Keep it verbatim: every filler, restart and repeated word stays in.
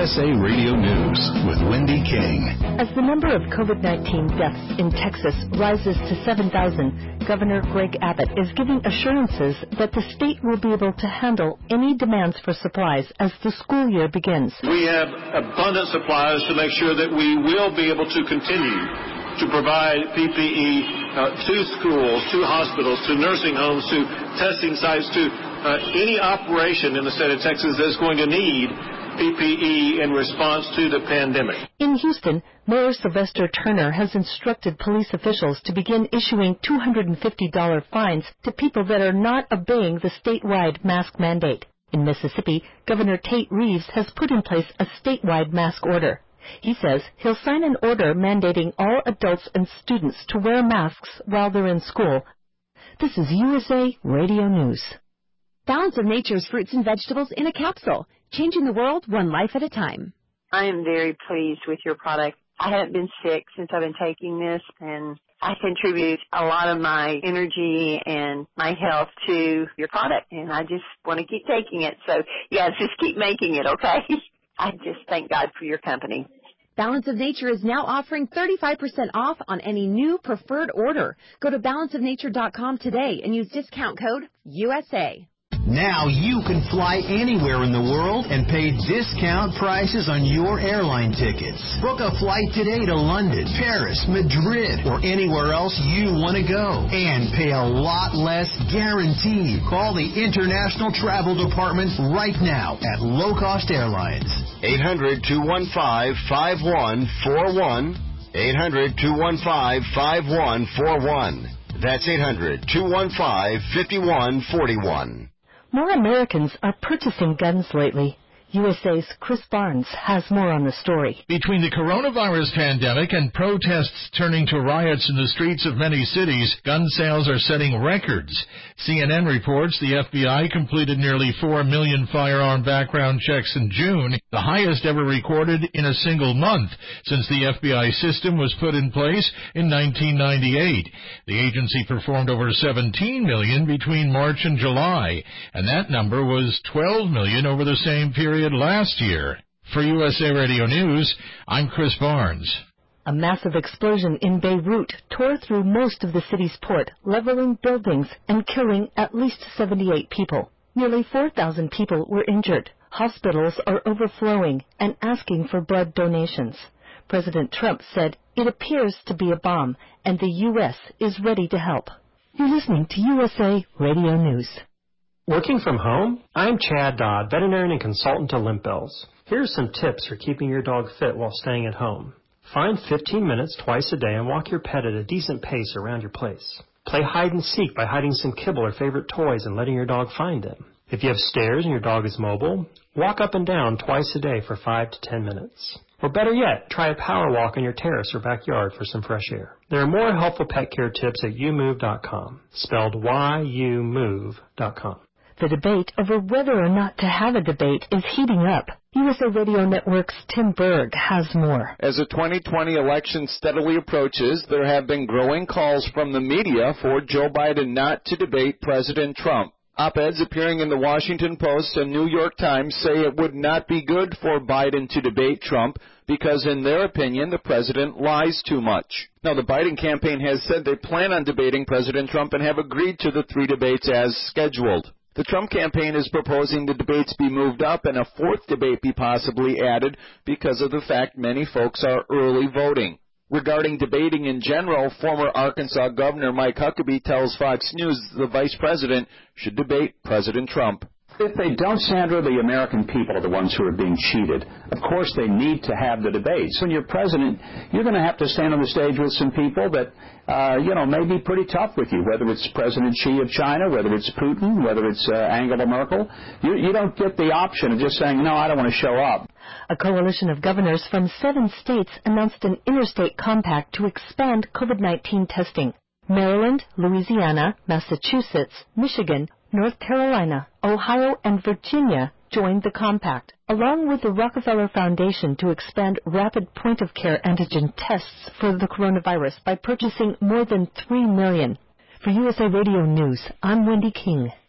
S A Radio News with Wendy King. As the number of COVID nineteen deaths in Texas rises to seven thousand, Governor Greg Abbott is giving assurances that the state will be able to handle any demands for supplies as the school year begins. We have abundant supplies to make sure that we will be able to continue to provide P P E uh, to schools, to hospitals, to nursing homes, to testing sites, to uh, any operation in the state of Texas that's going to need P P E in response to the pandemic. In Houston, Mayor Sylvester Turner has instructed police officials to begin issuing two hundred fifty dollars fines to people that are not obeying the statewide mask mandate. In Mississippi, Governor Tate Reeves has put in place a statewide mask order. He says he'll sign an order mandating all adults and students to wear masks while they're in school. This is U S A Radio News. Balance of Nature's fruits and vegetables in a capsule, changing the world one life at a time. I am very pleased with your product. I haven't been sick since I've been taking this, and I contribute a lot of my energy and my health to your product, and I just want to keep taking it. So, yeah, just keep making it, okay? I just thank God for your company. Balance of Nature is now offering thirty-five percent off on any new preferred order. Go to balance of nature dot com today and use discount code U S A. Now you can fly anywhere in the world and pay discount prices on your airline tickets. Book a flight today to London, Paris, Madrid, or anywhere else you want to go. And pay a lot less guaranteed. Call the International Travel Department right now at Low Cost Airlines. eight hundred, two one five, five one four one. eight hundred, two one five, five one four one. That's eight hundred, two one five, five one four one. More Americans are purchasing guns lately. U S A's Chris Barnes has more on the story. Between the coronavirus pandemic and protests turning to riots in the streets of many cities, gun sales are setting records. C N N reports the F B I completed nearly four million firearm background checks in June, the highest ever recorded in a single month since the F B I system was put in place in nineteen ninety-eight. The agency performed over seventeen million between March and July, and that number was twelve million over the same period last year. For U S A Radio News, I'm Chris Barnes. A massive explosion in Beirut tore through most of the city's port, leveling buildings and killing at least seventy-eight people. Nearly four thousand people were injured. Hospitals are overflowing and asking for blood donations. President Trump said it appears to be a bomb and the U S is ready to help. You're listening to U S A Radio News. Working from home? I'm Chad Dodd, veterinarian and consultant to Limp Bells. Here are some tips for keeping your dog fit while staying at home. Find fifteen minutes twice a day and walk your pet at a decent pace around your place. Play hide and seek by hiding some kibble or favorite toys and letting your dog find them. If you have stairs and your dog is mobile, walk up and down twice a day for five to ten minutes. Or better yet, try a power walk on your terrace or backyard for some fresh air. There are more helpful pet care tips at you move dot com, spelled Y U move dot com. The debate over whether or not to have a debate is heating up. U S A Radio Network's Tim Berg has more. As the twenty twenty election steadily approaches, there have been growing calls from the media for Joe Biden not to debate President Trump. Op-eds appearing in the Washington Post and New York Times say it would not be good for Biden to debate Trump because, in their opinion, the president lies too much. Now, the Biden campaign has said they plan on debating President Trump and have agreed to the three debates as scheduled. The Trump campaign is proposing the debates be moved up and a fourth debate be possibly added because of the fact many folks are early voting. Regarding debating in general, former Arkansas Governor Mike Huckabee tells Fox News the vice president should debate President Trump. If they don't, Sandra, the American people are the ones who are being cheated. Of course, they need to have the debates. When you're president, you're going to have to stand on the stage with some people that, uh, you know, may be pretty tough with you, whether it's President Xi of China, whether it's Putin, whether it's uh, Angela Merkel. You, you don't get the option of just saying, no, I don't want to show up. A coalition of governors from seven states announced an interstate compact to expand COVID nineteen testing. Maryland, Louisiana, Massachusetts, Michigan, North Carolina, Ohio, and Virginia joined the compact, along with the Rockefeller Foundation to expand rapid point-of-care antigen tests for the coronavirus by purchasing more than three million. For U S A Radio News, I'm Wendy King.